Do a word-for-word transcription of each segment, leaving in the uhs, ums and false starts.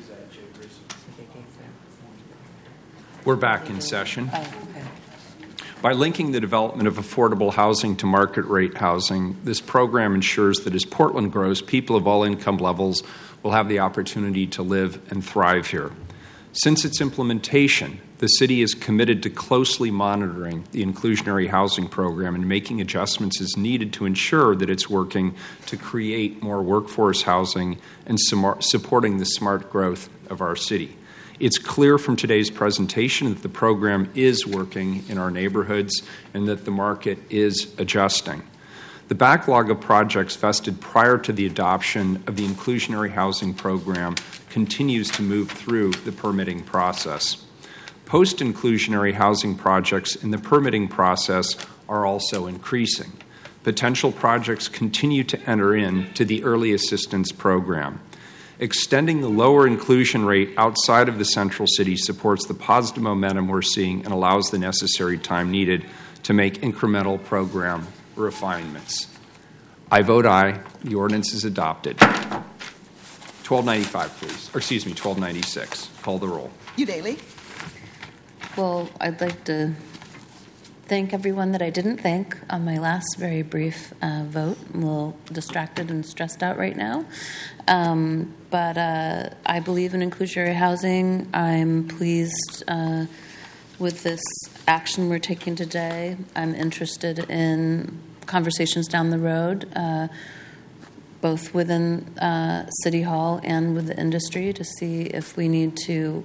We're back in session. Oh, okay. By linking the development of affordable housing to market rate housing, this program ensures that as Portland grows, people of all income levels will have the opportunity to live and thrive here. Since its implementation, the city is committed to closely monitoring the inclusionary housing program and making adjustments as needed to ensure that it's working to create more workforce housing and supporting the smart growth of our city. It's clear from today's presentation that the program is working in our neighborhoods and that the market is adjusting. The backlog of projects vested prior to the adoption of the inclusionary housing program continues to move through the permitting process. Post-inclusionary housing projects in the permitting process are also increasing. Potential projects continue to enter into the early assistance program. Extending the lower inclusion rate outside of the central city supports the positive momentum we're seeing and allows the necessary time needed to make incremental program refinements. I vote aye. The ordinance is adopted. twelve ninety-five, please. Or excuse me, twelve ninety-six. Call the roll. Udaley. Well, I'd like to thank everyone that I didn't thank on my last very brief uh, vote. I'm a little distracted and stressed out right now. Um, but uh, I believe in inclusionary housing. I'm pleased uh, with this action we're taking today. I'm interested in conversations down the road, uh, both within uh, City Hall and with the industry, to see if we need to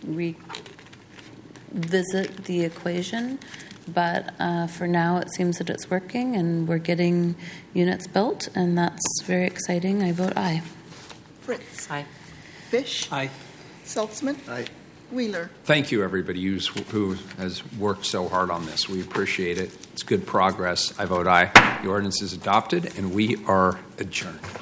revisit the equation. But uh, for now, it seems that it's working, and we're getting units built, and that's very exciting. I vote aye. Fritz. Aye. Fish. Aye. Saltzman. Aye. Wheeler. Thank you, everybody who's, who has worked so hard on this. We appreciate it. It's good progress. I vote aye. The ordinance is adopted, and we are adjourned.